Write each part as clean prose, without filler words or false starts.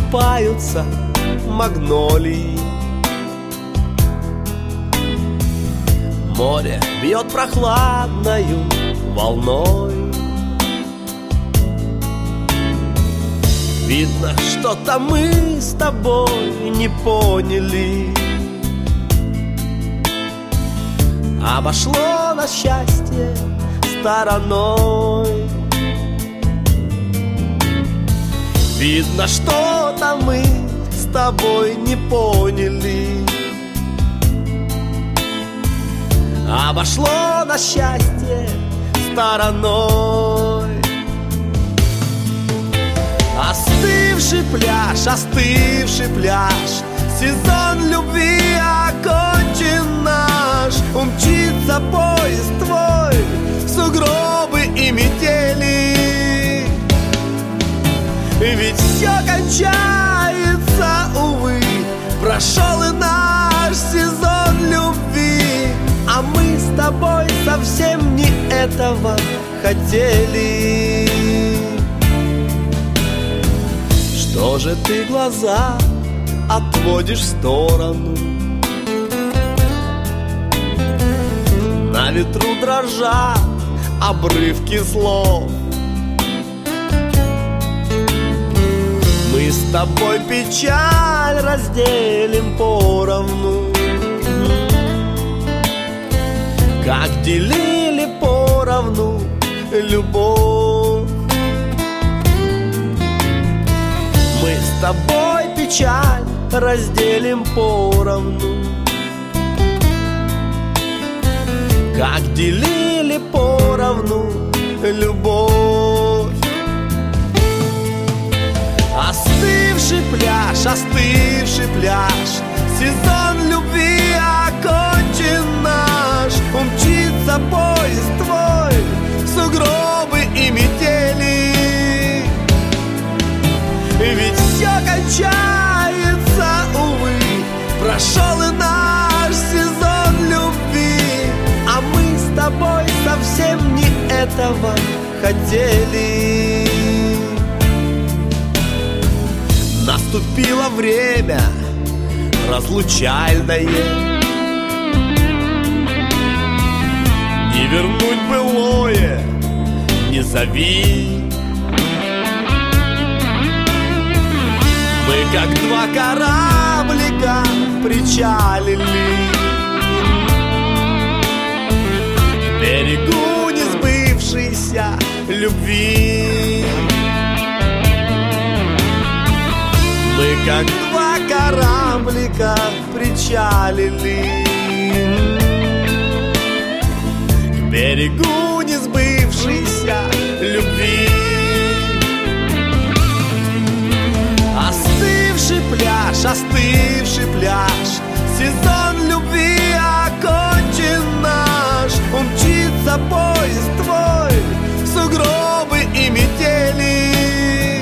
купаются магнолии. Море бьет прохладною волной. Видно, что-то мы с тобой не поняли. Обошло на счастье стороной. Видно, что-то мы с тобой не поняли. Обошло на счастье стороной. Остывший пляж, сезон любви окончен наш. Умчится поезд твой в сугробы и метели. Ведь все кончается, увы. Прошел и наш сезон любви, а мы с тобой совсем не этого хотели. Что же ты глаза отводишь в сторону? На ветру дрожат обрывки слов. Мы с тобой печаль разделим поровну, как делили поровну любовь. Мы с тобой печаль разделим поровну, как делили поровну любовь. Остывший пляж, сезон любви окончен наш. Умчится поезд твой в сугробы и метели. Ведь все кончается, увы. Прошел и наш сезон любви, а мы с тобой совсем не этого хотели. Наступило время разлучальное. Не вернуть былое, не зови. Мы как два кораблика причалили к берегу несбывшейся любви. Мы как два кораблика причалили к берегу несбывшейся любви. Остывший пляж, сезон любви окончен наш. Умчится поезд твой в сугробы и метели.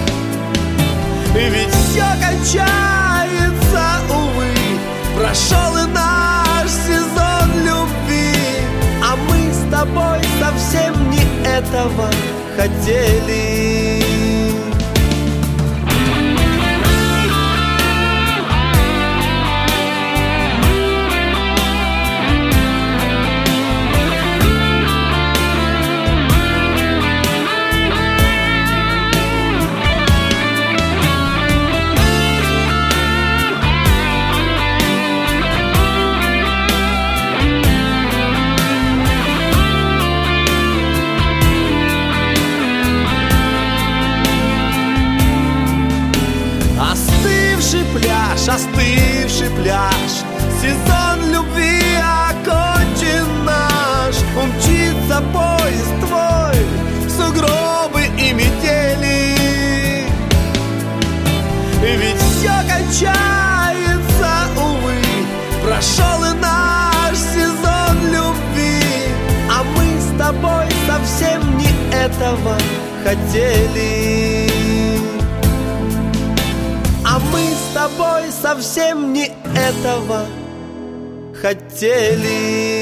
Ведь все кончается, увы. Прошел и наш сезон любви, а мы с тобой совсем не этого хотели. Остывший пляж, сезон любви окончен наш. Умчится поезд твой в сугробы и метели. Ведь все кончается, увы. Прошел и наш сезон любви, а мы с тобой совсем не этого хотели. А мы с тобой совсем не этого хотели.